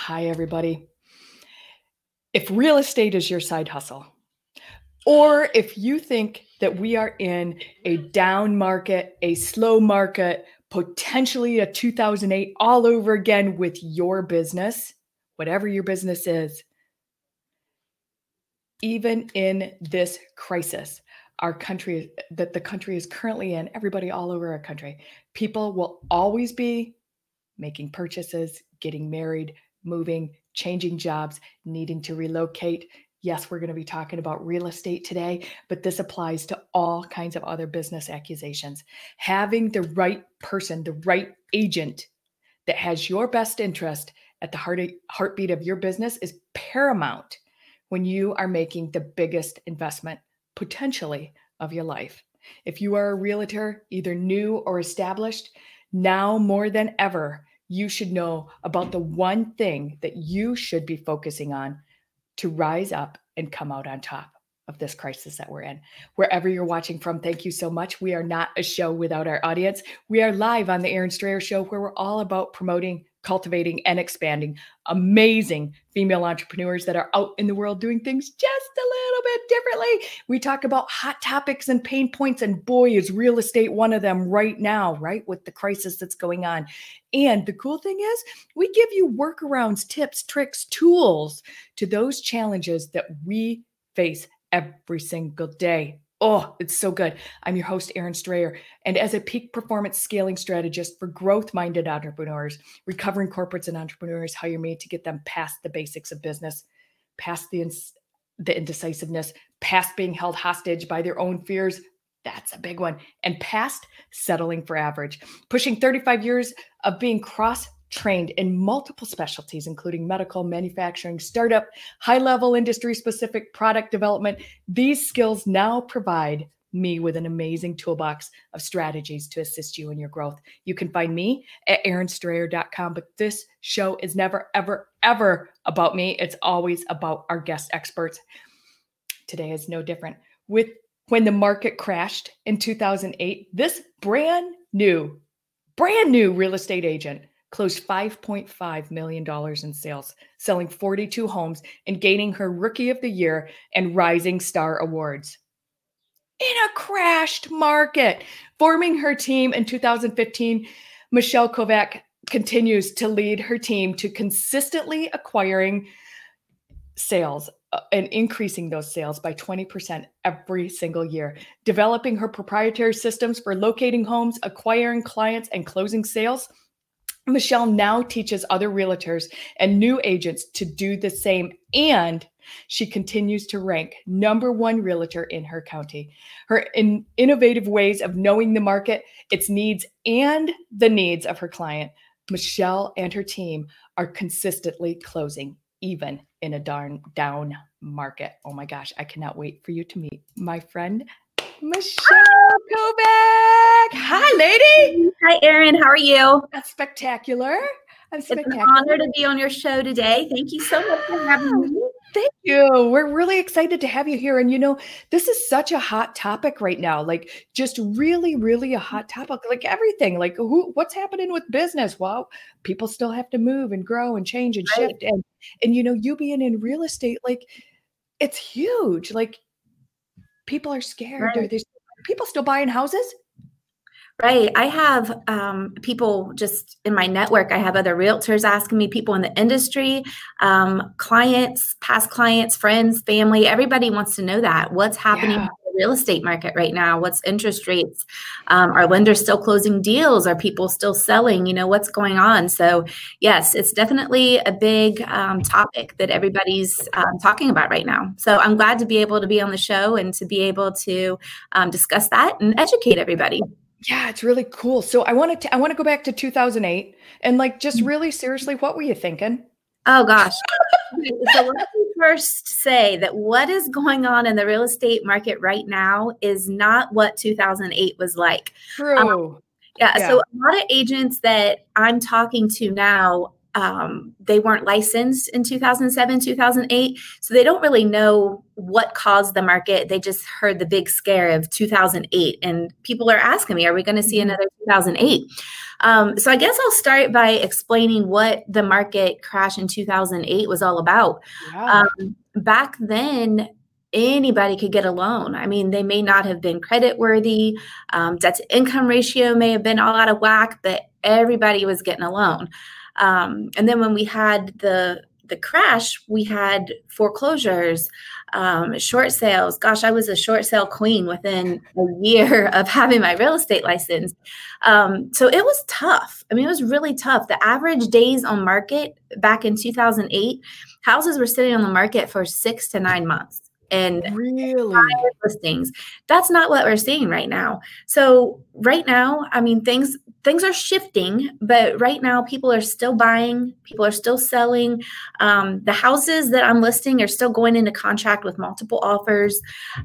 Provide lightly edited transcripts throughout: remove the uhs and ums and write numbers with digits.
Hi, everybody. If real estate is your side hustle, or if you think that we are in a down market, a slow market, potentially a 2008 all over again with your business, whatever your business is, even in this crisis, the country is currently in, everybody all over our country, people will always be making purchases, getting married, moving, changing jobs, needing to relocate. Yes, we're going to be talking about real estate today, but this applies to all kinds of other business acquisitions. Having the right person, the right agent that has your best interest at the heartbeat of your business is paramount when you are making the biggest investment potentially of your life. If you are a realtor, either new or established, now more than ever, you should know about the one thing that you should be focusing on to rise up and come out on top of this crisis that we're in. Wherever you're watching from, thank you so much. We are not a show without our audience. We are live on the Erin Strayer Show, where we're all about promoting, cultivating, and expanding amazing female entrepreneurs that are out in the world doing things just a little bit differently. We talk about hot topics and pain points, and boy, is real estate one of them right now, right? With the crisis that's going on. And the cool thing is, we give you workarounds, tips, tricks, tools to those challenges that we face every single day. Oh, it's so good. I'm your host, Erin Strayer. And as a peak performance scaling strategist for growth-minded entrepreneurs, recovering corporates and entrepreneurs hire me to get them past the basics of business, past the indecisiveness, past being held hostage by their own fears. That's a big one. And past settling for average. Pushing 35 years of being cross-trained in multiple specialties, including medical, manufacturing, startup, high-level industry-specific product development. These skills now provide me with an amazing toolbox of strategies to assist you in your growth. You can find me at erinstrayer.com, but this show is never, ever, ever about me. It's always about our guest experts. Today is no different. When the market crashed in 2008, this brand new real estate agent closed $5.5 million in sales, selling 42 homes and gaining her Rookie of the Year and Rising Star awards. In a crashed market, forming her team in 2015, Michelle Kovac continues to lead her team to consistently acquiring sales and increasing those sales by 20% every single year, developing her proprietary systems for locating homes, acquiring clients, and closing sales. Michelle now teaches other realtors and new agents to do the same, and she continues to rank #1 realtor in her county. Her innovative ways of knowing the market, its needs, and the needs of her client, Michelle and her team are consistently closing, even in a down market. Oh my gosh, I cannot wait for you to meet my friend, Michelle Kovac. Hi, lady. Hi, Erin. How are you? That's spectacular. It's an honor to be on your show today. Thank you so much for having me. Thank you. We're really excited to have you here. And, this is such a hot topic right now, like just really, really a hot topic, like everything, like what's happening with business? Well, people still have to move and grow and change and shift. And you being in real estate, like it's huge. Like people are scared. Right. There's people still buying houses. Right. I have people just in my network. I have other realtors asking me, people in the industry, clients, past clients, friends, family. Everybody wants to know that. What's happening in the real estate market right now? What's interest rates? Are lenders still closing deals? Are people still selling? What's going on? So yes, it's definitely a big topic that everybody's talking about right now. So I'm glad to be able to be on the show and to be able to discuss that and educate everybody. Yeah, it's really cool. So I want to go back to 2008 and just really seriously, what were you thinking? Oh gosh. So let me first say that what is going on in the real estate market right now is not what 2008 was like. True. So a lot of agents that I'm talking to now, they weren't licensed in 2007, 2008. So they don't really know what caused the market. They just heard the big scare of 2008. And people are asking me, are we going to see another 2008? So I guess I'll start by explaining what the market crash in 2008 was all about. Yeah. Back then, anybody could get a loan. I mean, they may not have been credit worthy. Debt to income ratio may have been all out of whack, but everybody was getting a loan. And then when we had the crash, we had foreclosures, short sales. Gosh, I was a short sale queen within a year of having my real estate license. So it was tough. I mean, it was really tough. The average days on market back in 2008, houses were sitting on the market for 6 to 9 months. And really listings. That's not what we're seeing right now. So right now, I mean, things are shifting, but right now people are still buying, people are still selling. The houses that I'm listing are still going into contract with multiple offers.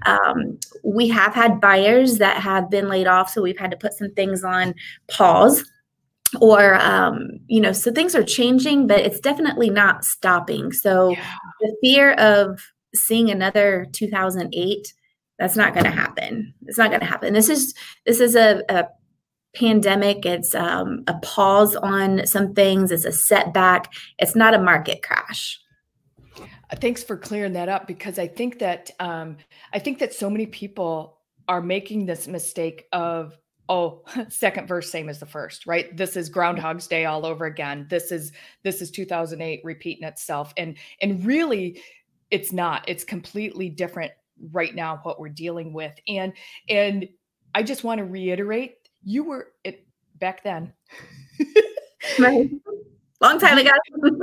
We have had buyers that have been laid off, so we've had to put some things on pause. Or, so things are changing, but it's definitely not stopping. So the fear of seeing another 2008, that's not going to happen. It's not going to happen. This is a pandemic. It's a pause on some things. It's a setback. It's not a market crash. Thanks for clearing that up, because I think that so many people are making this mistake of, second verse same as the first, right? This is Groundhog's Day all over again. This is 2008 repeating itself, and really, it's not. It's completely different right now, what we're dealing with. And I just want to reiterate, you were back then. Right. Long time ago.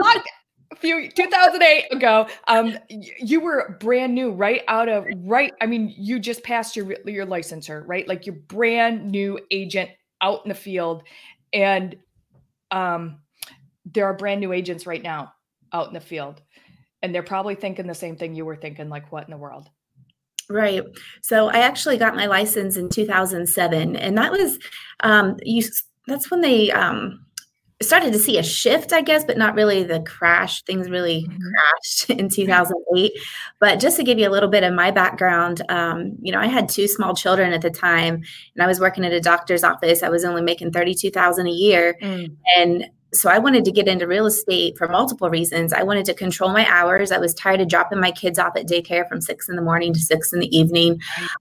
2008 ago. You were brand new, I mean, you just passed your licensure, right? Like, you're brand new agent out in the field. And there are brand new agents right now out in the field. And they're probably thinking the same thing you were thinking, like, what in the world? Right. So I actually got my license in 2007. And that was, that's when they started to see a shift, I guess, but not really the crash. Things really crashed in 2008. But just to give you a little bit of my background, I had 2 small children at the time, and I was working at a doctor's office. I was only making $32,000 a year. And so I wanted to get into real estate for multiple reasons. I wanted to control my hours. I was tired of dropping my kids off at daycare from 6 a.m. to 6 p.m.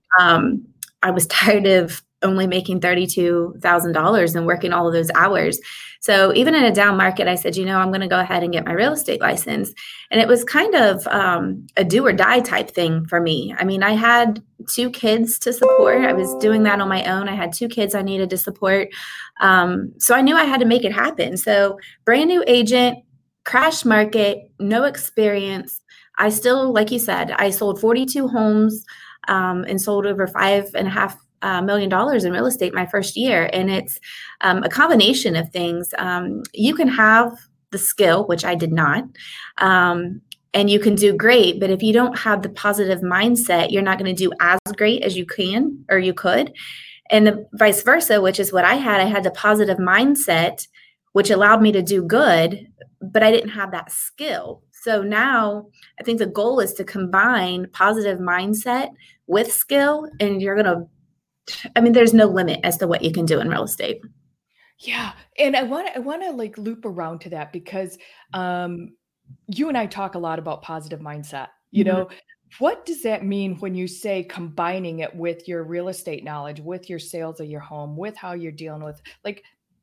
I was tired of only making $32,000 and working all of those hours. So even in a down market, I said, I'm going to go ahead and get my real estate license. And it was kind of a do or die type thing for me. I mean, I had 2 kids to support. I was doing that on my own. I had 2 kids I needed to support. So I knew I had to make it happen. So brand new agent, crash market, no experience. I still, like you said, I sold 42 homes and sold over $5.5 million in real estate my first year. And it's a combination of things. You can have the skill, which I did not, and you can do great. But if you don't have the positive mindset, you're not going to do as great as you can or you could. And the vice versa, which is what I had the positive mindset, which allowed me to do good, but I didn't have that skill. So now I think the goal is to combine positive mindset with skill, and there's no limit as to what you can do in real estate. Yeah. And I want to like loop around to that, because you and I talk a lot about positive mindset. What does that mean when you say combining it with your real estate knowledge, with your sales of your home, with how you're dealing with, like,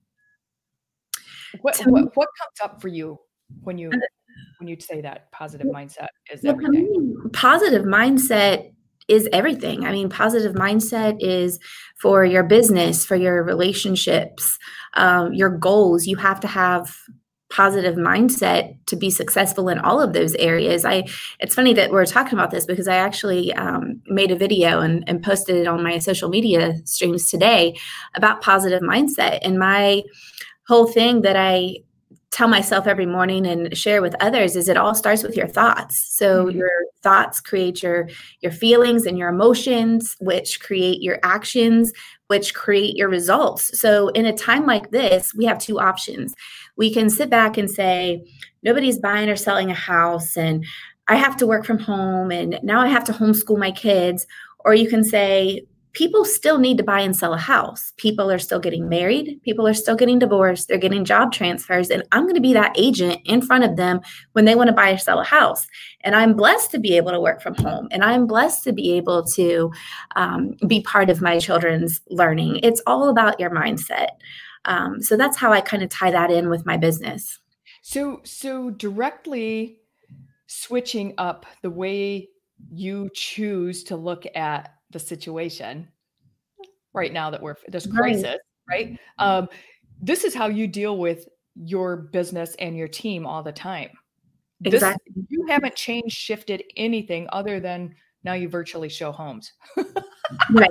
what comes up for you when you say that positive mindset is everything? Positive mindset is everything. I mean, positive mindset is for your business, for your relationships, your goals. You have to have positive mindset to be successful in all of those areas. It's funny that we're talking about this, because I actually made a video and posted it on my social media streams today about positive mindset. And my whole thing that I tell myself every morning and share with others is it all starts with your thoughts. So your thoughts create your feelings and your emotions, which create your actions, which create your results. So in a time like this, we have 2 options. We can sit back and say, nobody's buying or selling a house, and I have to work from home, and now I have to homeschool my kids. Or you can say, people still need to buy and sell a house. People are still getting married. People are still getting divorced. They're getting job transfers. And I'm going to be that agent in front of them when they want to buy or sell a house. And I'm blessed to be able to work from home. And I'm blessed to be able to be part of my children's learning. It's all about your mindset. So that's how I kind of tie that in with my business. So directly switching up the way you choose to look at the situation right now that we're this crisis, right? This is how you deal with your business and your team all the time. Exactly. You haven't changed, shifted anything other than now you virtually show homes. Right.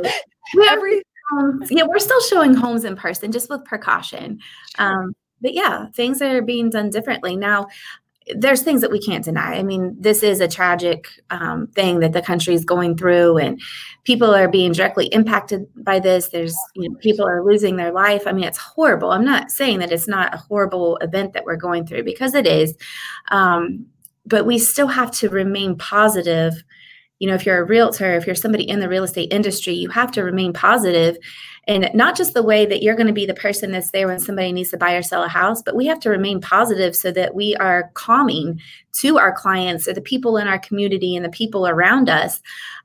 We're still showing homes in person, just with precaution. Sure. But yeah, things are being done differently now. There's things that we can't deny. I mean, this is a tragic thing that the country is going through, and people are being directly impacted by this. There's, people are losing their life. I mean, it's horrible. I'm not saying that it's not a horrible event that we're going through, because it is. But we still have to remain positive. If you're a realtor, if you're somebody in the real estate industry, you have to remain positive. And not just the way that you're going to be the person that's there when somebody needs to buy or sell a house, but we have to remain positive so that we are calming to our clients or the people in our community and the people around us.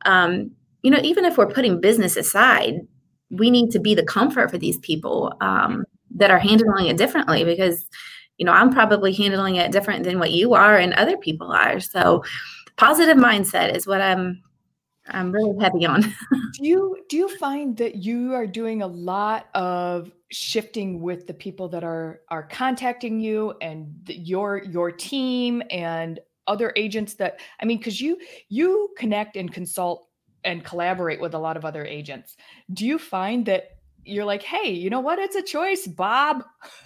Even if we're putting business aside, we need to be the comfort for these people that are handling it differently, because, I'm probably handling it different than what you are and other people are. So positive mindset is what I'm really heavy on. Do you find that you are doing a lot of shifting with the people that are contacting you and your team and other agents that, because you connect and consult and collaborate with a lot of other agents. Do you find that you're like, hey, you know what? It's a choice, Bob.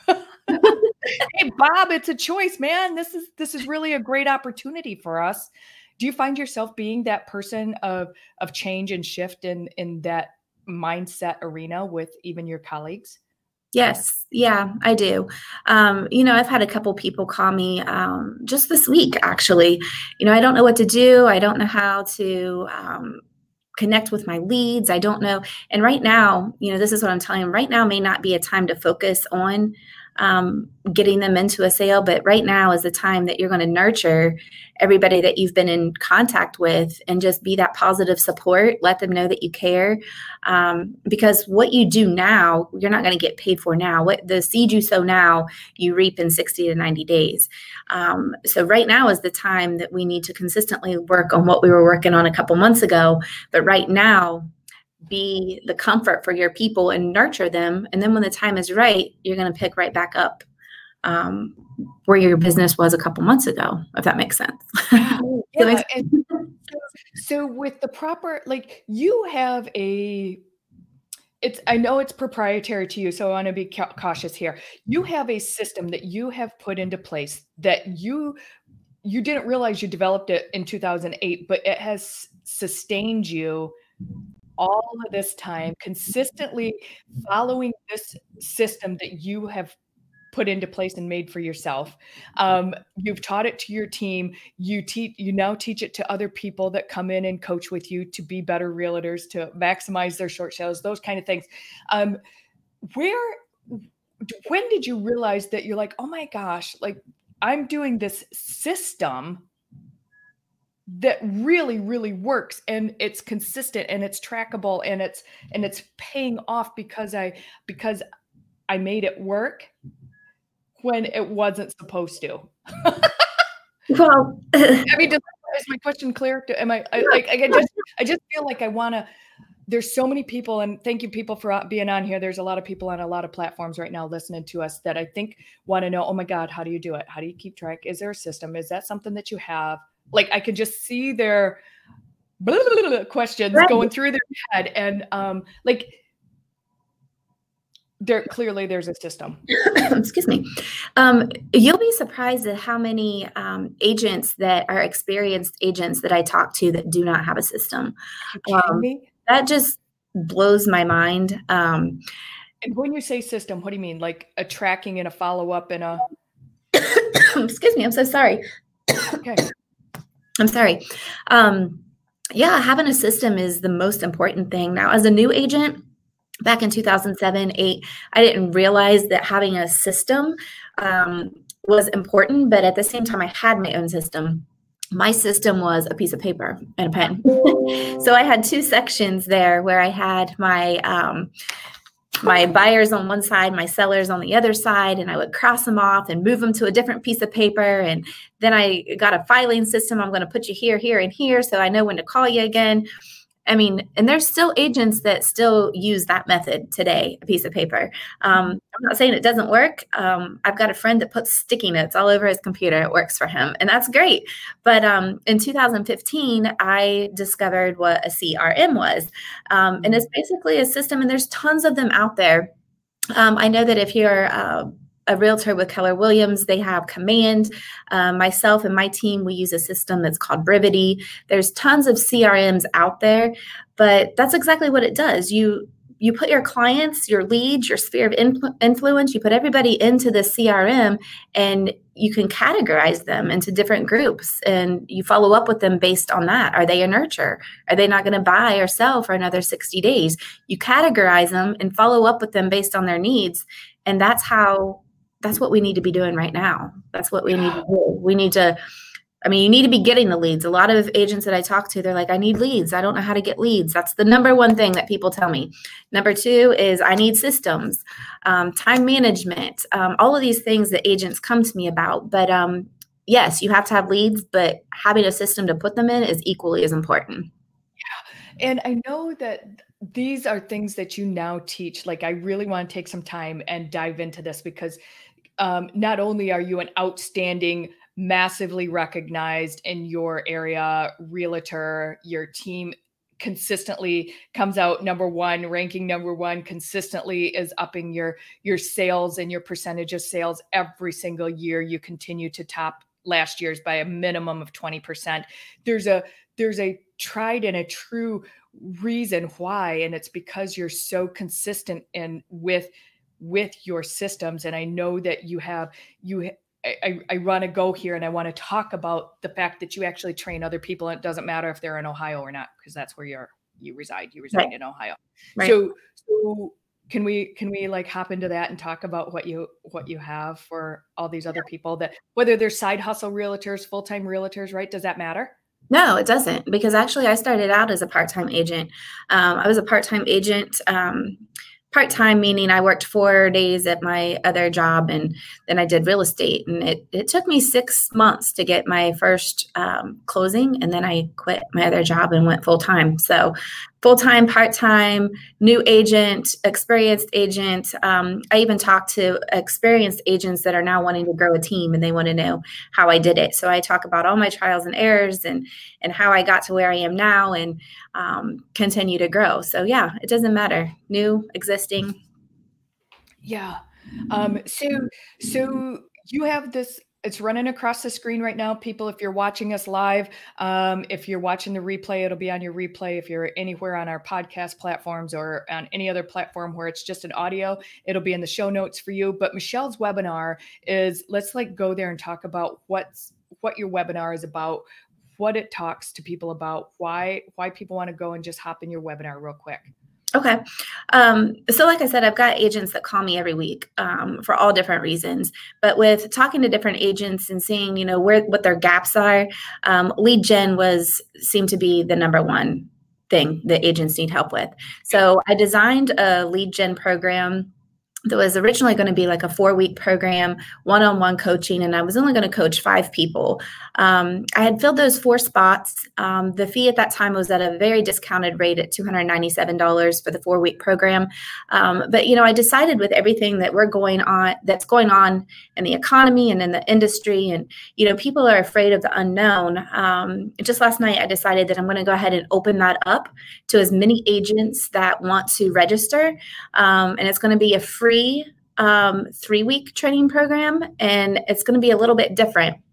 Hey, Bob, it's a choice, man. This is really a great opportunity for us. Do you find yourself being that person of change and shift in that mindset arena with even your colleagues? Yes. Yeah, I do. I've had a couple people call me just this week, actually. I don't know what to do. I don't know how to connect with my leads. I don't know. And right now, this is what I'm telling them. Right now may not be a time to focus on getting them into a sale, but right now is the time that you're going to nurture everybody that you've been in contact with and just be that positive support. Let them know that you care, because what you do now, you're not going to get paid for now. What the seed you sow now, you reap in 60 to 90 days. So right now is the time that we need to consistently work on what we were working on a couple months ago. But right now, be the comfort for your people and nurture them. And then when the time is right, you're going to pick right back up where your business was a couple months ago, if that makes sense. Yeah. So with the proper, you have I know it's proprietary to you, so I want to be cautious here. You have a system that you have put into place that you didn't realize you developed it in 2008, but it has sustained you all of this time, consistently following this system that you have put into place and made for yourself. You've taught it to your team. You now teach it to other people that come in and coach with you to be better realtors, to maximize their short sales, those kind of things. When did you realize that you're like, oh my gosh, I'm doing this system that really, really works, and it's consistent and it's trackable and it's paying off because I made it work when it wasn't supposed to? Well, is my question clear? I just feel like I want to. There's so many people, and thank you people for being on here. There's a lot of people on a lot of platforms right now listening to us that I think want to know, oh my God, how do you do it? How do you keep track? Is there a system? Is that something that you have? I could just see their questions going through their head, and there's a system. Excuse me. You'll be surprised at how many agents that are experienced agents that I talk to that do not have a system. That just blows my mind. And when you say system, what do you mean? Like a tracking and a follow-up and a... Excuse me. I'm so sorry. Okay. I'm sorry. Yeah, having a system is the most important thing. Now, as a new agent, back in 2007, 8, I didn't realize that having a system was important, but at the same time, I had my own system. My system was a piece of paper and a pen. So I had 2 sections there where I had my buyers on one side, my sellers on the other side, and I would cross them off and move them to a different piece of paper. And then I got a filing system. I'm going to put you here, here, and here, so I know when to call you again. I mean, and there's still agents that still use that method today, a piece of paper. I'm not saying it doesn't work. I've got a friend that puts sticky notes all over his computer. It works for him, and that's great. But in 2015, I discovered what a CRM was. And it's basically a system, and there's tons of them out there. I know that if you're a realtor with Keller Williams, they have Command. Myself and my team, we use a system that's called Brivity. There's tons of CRMs out there, but that's exactly what it does. You put your clients, your leads, your sphere of influence, you put everybody into the CRM, and you can categorize them into different groups, and you follow up with them based on that. Are they a nurture? Are they not going to buy or sell for another 60 days? You categorize them and follow up with them based on their needs. And that's what we need to be doing right now. That's what we need to do. You need to be getting the leads. A lot of agents that I talk to, they're like, I need leads. I don't know how to get leads. That's the number one thing that people tell me. Number 2 is I need systems, time management, all of these things that agents come to me about. But yes, you have to have leads, but having a system to put them in is equally as important. Yeah. And I know that these are things that you now teach. Like, I really want to take some time and dive into this because not only are you an outstanding, massively recognized in your area realtor, your team consistently comes out number 1, ranking number 1, consistently is upping your sales and your percentage of sales every single year. You continue to top last year's by a minimum of 20%. There's a tried and a true reason why, and it's because you're so consistent in with your systems. And I know that I want to go here and I want to talk about the fact that you actually train other people, and it doesn't matter if they're in Ohio or not, because that's where you reside right. In Ohio. Right. So can we like hop into that and talk about what you have for all these other people, that whether they're side hustle realtors, full-time realtors, right? Does that matter? No, it doesn't, because actually I started out as a part-time agent. I was a part-time agent, part-time meaning I worked 4 days at my other job, and then I did real estate. And it took me 6 months to get my first closing, and then I quit my other job and went full-time. So full-time, part-time, new agent, experienced agent. I even talked to experienced agents that are now wanting to grow a team, and they want to know how I did it. So I talk about all my trials and errors and how I got to where I am now, and continue to grow. So yeah, it doesn't matter. New, existing. Yeah. So you have this, it's running across the screen right now. People, if you're watching us live, if you're watching the replay, it'll be on your replay. If you're anywhere on our podcast platforms or on any other platform where it's just an audio, it'll be in the show notes for you. But Michelle's webinar is, let's go there and talk about what your webinar is about, what it talks to people about, why people want to go and just hop in your webinar real quick. Okay. So like I said, I've got agents that call me every week for all different reasons. But with talking to different agents and seeing, what their gaps are, lead gen seemed to be the number one thing that agents need help with. So I designed a lead gen program that was originally going to be like a 4-week program, one-on-one coaching, and I was only going to coach 5 people. I had filled those 4 spots. The fee at that time was at a very discounted rate at $297 for the 4-week program. But I decided with everything that's going on in the economy and in the industry, and people are afraid of the unknown. Just last night, I decided that I'm going to go ahead and open that up to as many agents that want to register, and it's going to be a free 3-week training program, and it's going to be a little bit different.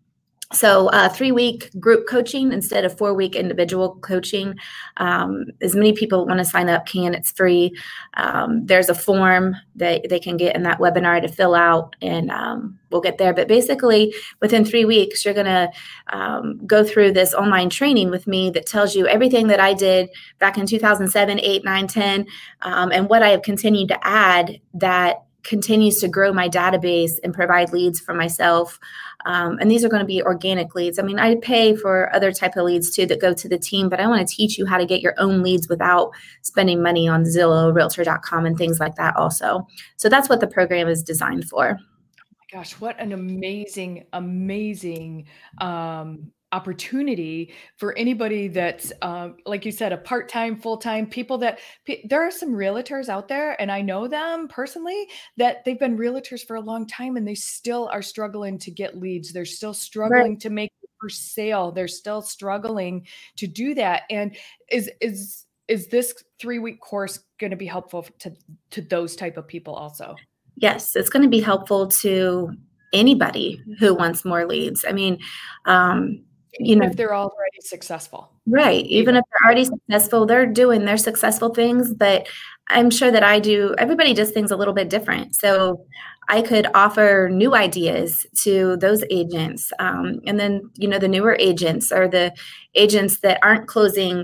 So 3-week group coaching instead of 4-week individual coaching. As many people want to sign up can. It's free. There's a form that they can get in that webinar to fill out, and we'll get there. But basically, within 3 weeks, you're going to go through this online training with me that tells you everything that I did back in 2007, 8, 9, 10, and what I have continued to add that continues to grow my database and provide leads for myself. And these are going to be organic leads. I mean, I pay for other type of leads too that go to the team, but I want to teach you how to get your own leads without spending money on Zillow, Realtor.com, and things like that also. So that's what the program is designed for. Oh my gosh, what an amazing, amazing opportunity for anybody that's, like you said, a part-time, full-time people there are some realtors out there, and I know them personally, that they've been realtors for a long time and they still are struggling to get leads. They're still struggling to make the first sale. They're still struggling to do that. And is this 3-week course going to be helpful to those type of people also? Yes, it's going to be helpful to anybody who wants more leads. I mean, even if they're already successful. Right. Even if they're already successful, they're doing their successful things, but I'm sure that everybody does things a little bit different. So I could offer new ideas to those agents. And then, the newer agents or the agents that aren't closing,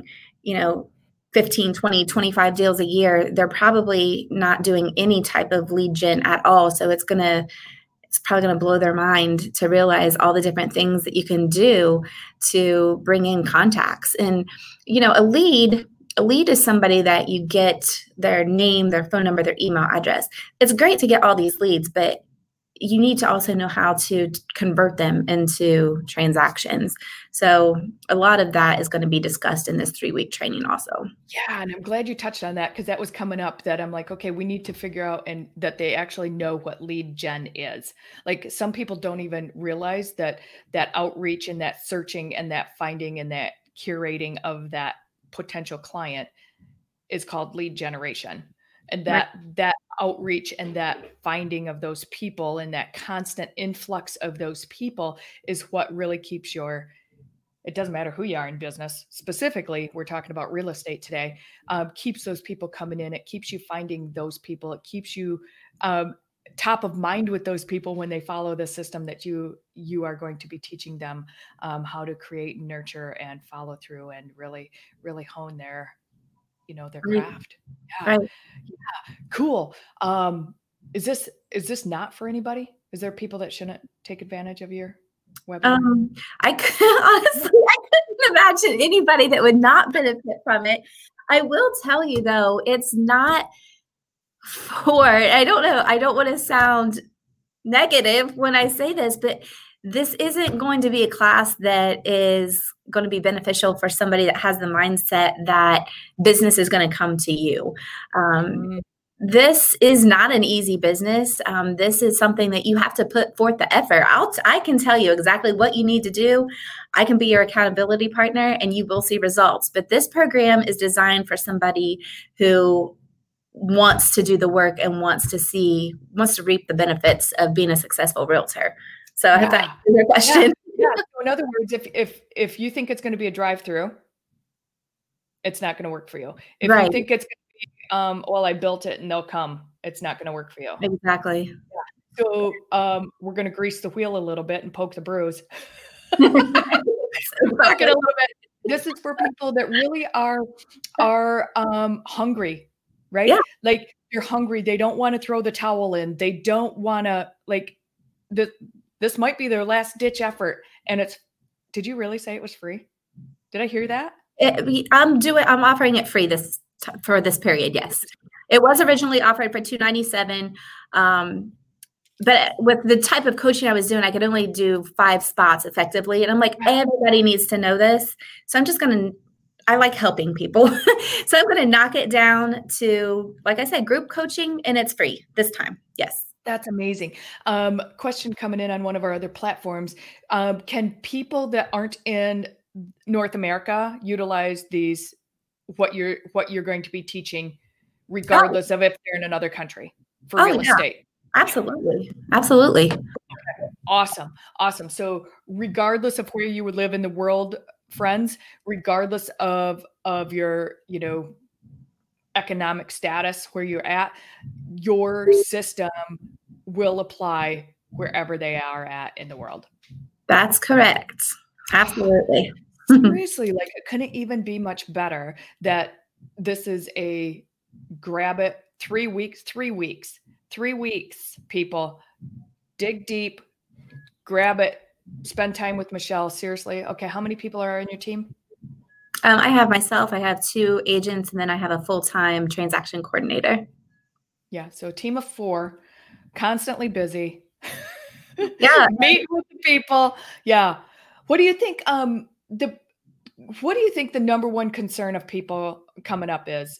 15, 20, 25 deals a year, they're probably not doing any type of lead gen at all. So it's probably going to blow their mind to realize all the different things that you can do to bring in contacts. And, a lead is somebody that you get their name, their phone number, their email address. It's great to get all these leads, but you need to also know how to convert them into transactions. So a lot of that is going to be discussed in this 3-week training also. Yeah. And I'm glad you touched on that, because that was coming up, that I'm like, okay, we need to figure out and that they actually know what lead gen is. Like, some people don't even realize that outreach and that searching and that finding and that curating of that potential client is called lead generation. And that outreach and that finding of those people and that constant influx of those people is what really keeps it doesn't matter who you are in business. Specifically, we're talking about real estate today, keeps those people coming in. It keeps you finding those people. It keeps you top of mind with those people when they follow the system that you are going to be teaching them how to create and nurture and follow through and really, really hone their craft. Yeah. Right. Yeah. Cool. Is this not for anybody? Is there people that shouldn't take advantage of your webinar? Honestly, I couldn't imagine anybody that would not benefit from it. I will tell you though, it's not I don't know, I don't want to sound negative when I say this, but this isn't going to be a class that is going to be beneficial for somebody that has the mindset that business is going to come to you. This is not an easy business. This is something that you have to put forth the effort. I can tell you exactly what you need to do. I can be your accountability partner and you will see results. But this program is designed for somebody who wants to do the work and wants to reap the benefits of being a successful realtor. So I hope that answers your question. Yeah. So in other words, if you think it's going to be a drive-through, it's not going to work for you. If you think it's going to be, well, I built it and they'll come, it's not going to work for you. Exactly. Yeah. So we're going to grease the wheel a little bit and poke the bruise. Poke it a little bit. This is for people that really are hungry, right? Yeah. Like, you're hungry. They don't want to throw the towel in. They don't want to, like, this might be their last ditch effort. And did you really say it was free? Did I hear that? I'm offering it free for this period. Yes. It was originally offered for $297. But with the type of coaching I was doing, I could only do 5 spots effectively. And I'm like, everybody needs to know this. So I like helping people. So I'm going to knock it down to, like I said, group coaching, and it's free this time. Yes. That's amazing. Question coming in on one of our other platforms. Can people that aren't in North America utilize what you're going to be teaching, regardless of if they're in another country for real estate? Absolutely. Absolutely. Awesome. Awesome. So regardless of where you would live in the world, friends, regardless of your, economic status where you're at, your system will apply wherever they are at in the world. That's correct. Absolutely. Seriously, like it couldn't even be much better that this is a grab it 3 weeks, people. Dig deep, grab it, spend time with Michelle. Seriously. Okay, how many people are on your team? I have myself, I have 2 agents, and then I have a full-time transaction coordinator. Yeah, so a team of 4, constantly busy. Yeah. Meet with the people. Yeah. What do you think what do you think the number one concern of people coming up is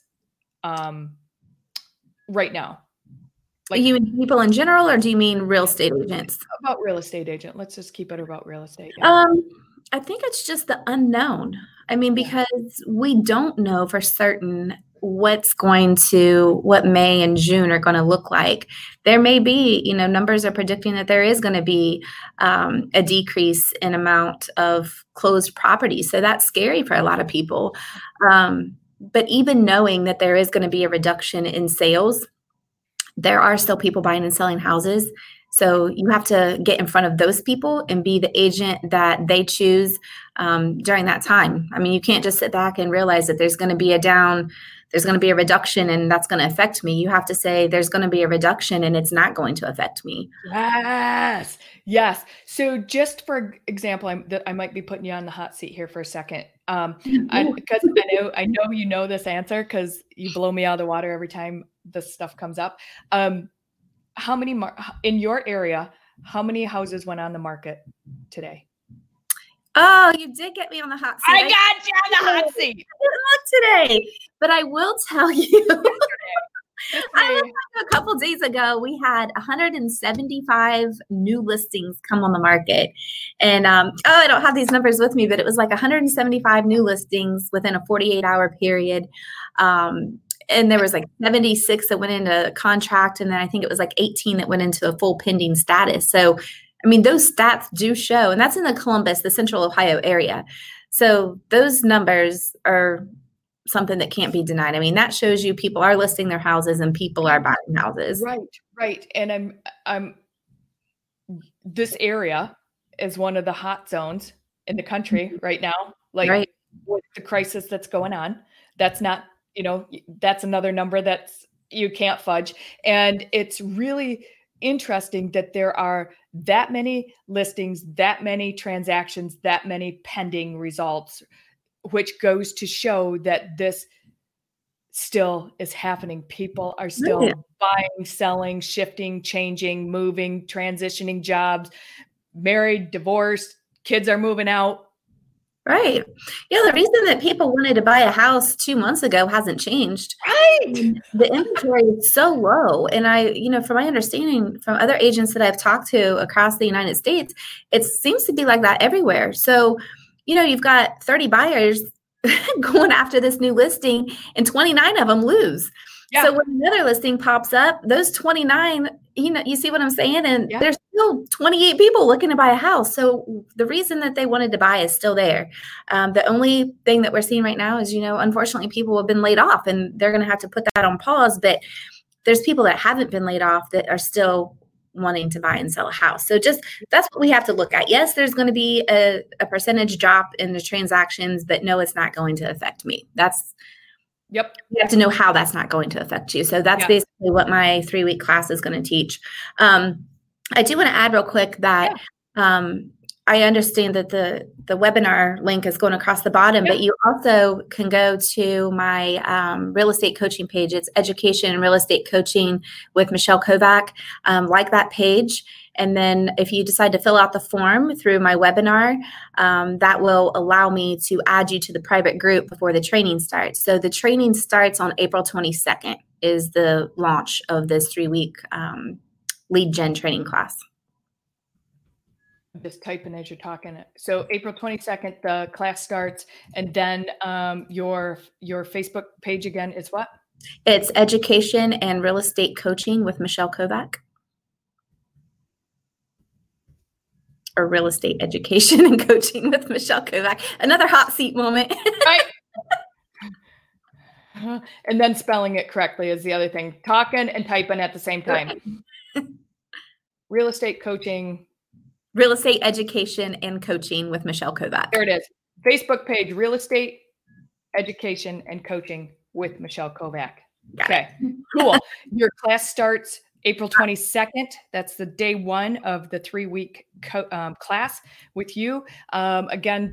right now? Like, you mean people in general, or do you mean real estate agents? About real estate agent. Let's just keep it about real estate. Yeah. I think it's just the unknown. I mean, because we don't know for certain what May and June are going to look like. There may be, numbers are predicting that there is going to be a decrease in amount of closed properties. So that's scary for a lot of people. But even knowing that there is going to be a reduction in sales, there are still people buying and selling houses. So you have to get in front of those people and be the agent that they choose during that time. I mean, you can't just sit back and realize that there's going to be a reduction and that's going to affect me. You have to say there's going to be a reduction and it's not going to affect me. Yes. Yes. So just for example, I might be putting you on the hot seat here for a second. Because I know you know this answer because you blow me out of the water every time this stuff comes up. How many in your area, how many houses went on the market today? Oh, you did get me on the hot seat. I got you on the hot seat. I didn't look today, but I will tell you. I looked a couple days ago, we had 175 new listings come on the market. And I don't have these numbers with me, but it was like 175 new listings within a 48-hour period. And there was like 76 that went into contract. And then I think it was like 18 that went into a full pending status. So, I mean, those stats do show, and that's in the Columbus, the Central Ohio area. So those numbers are something that can't be denied. I mean, that shows you people are listing their houses and people are buying houses. Right. And this area is one of the hot zones in the country right now. Like with the crisis that's going on, that's not, that's another number that's you can't fudge. And it's really interesting that there are that many listings, that many transactions, that many pending results, which goes to show that this still is happening. People are still buying, selling, shifting, changing, moving, transitioning jobs, married, divorced, kids are moving out. Right. Yeah, the reason that people wanted to buy a house 2 months ago hasn't changed. Right. The inventory is so low. And from my understanding from other agents that I've talked to across the United States, it seems to be like that everywhere. So, you've got 30 buyers going after this new listing and 29 of them lose. Yeah. So when another listing pops up, those 29, you see what I'm saying? And there's still 28 people looking to buy a house. So the reason that they wanted to buy is still there. The only thing that we're seeing right now is, unfortunately, people have been laid off and they're going to have to put that on pause. But there's people that haven't been laid off that are still wanting to buy and sell a house. So that's what we have to look at. Yes, there's going to be a percentage drop in the transactions, but no, it's not going to affect me. You have to know how that's not going to affect you. So that's basically what my 3-week class is going to teach. I do want to add real quick that I understand that the webinar link is going across the bottom, but you also can go to my real estate coaching page. It's Education and Real Estate Coaching with Michelle Kovac. Like that page. And then if you decide to fill out the form through my webinar, that will allow me to add you to the private group before the training starts. So the training starts on April 22nd is the launch of this 3-week lead gen training class. I'm just typing as you're talking. So April 22nd, the class starts. And then your Facebook page again is what? It's Education and Real Estate Coaching with Michelle Kovac. or real estate education and coaching with Michelle Kovac. Another hot seat moment. Right. And then spelling it correctly is the other thing. Talking and typing at the same time. Real estate coaching. Real estate education and coaching with Michelle Kovac. There it is. Facebook page, Real Estate Education and Coaching with Michelle Kovac. Okay, cool. Your class starts April 22nd. That's the day one of the 3-week class with you. Again,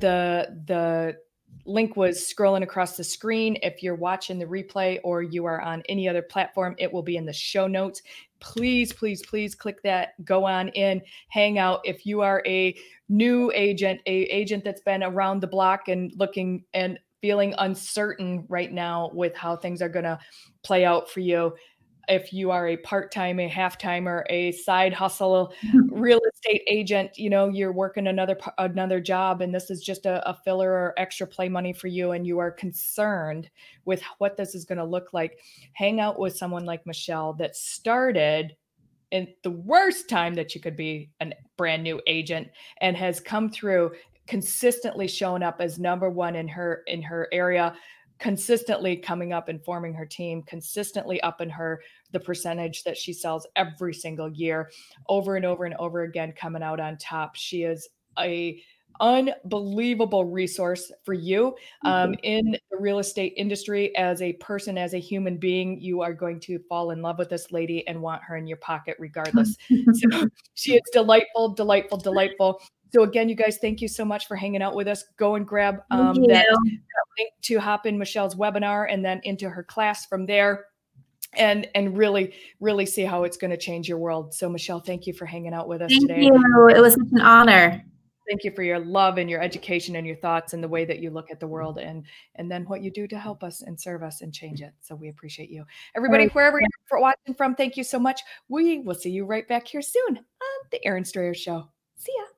the link was scrolling across the screen. If you're watching the replay or you are on any other platform, it will be in the show notes. Please, please, please click that, go on in, hang out. If you are a new agent, a agent that's been around the block and looking and feeling uncertain right now with how things are going to play out for you, if you are a part-time, a half-timer, a side hustle, real estate agent, you're working another job and this is just a filler or extra play money for you and you are concerned with what this is going to look like, hang out with someone like Michelle that started in the worst time that you could be a brand new agent and has come through, consistently showing up as number one in her area, consistently coming up and forming her team, consistently upping the percentage that she sells every single year, over and over and over again, coming out on top. She is a unbelievable resource for you in the real estate industry. As a person, as a human being, you are going to fall in love with this lady and want her in your pocket regardless. So she is delightful, delightful, delightful. So again, you guys, thank you so much for hanging out with us. Go and grab that link to hop in Michelle's webinar and then into her class from there and really, really see how it's going to change your world. So Michelle, thank you for hanging out with us today. Thank you. It was such an honor. Thank you for your love and your education and your thoughts and the way that you look at the world and then what you do to help us and serve us and change it. So we appreciate you. Everybody, wherever you're watching from, thank you so much. We will see you right back here soon on the Erin Strayer Show. See ya.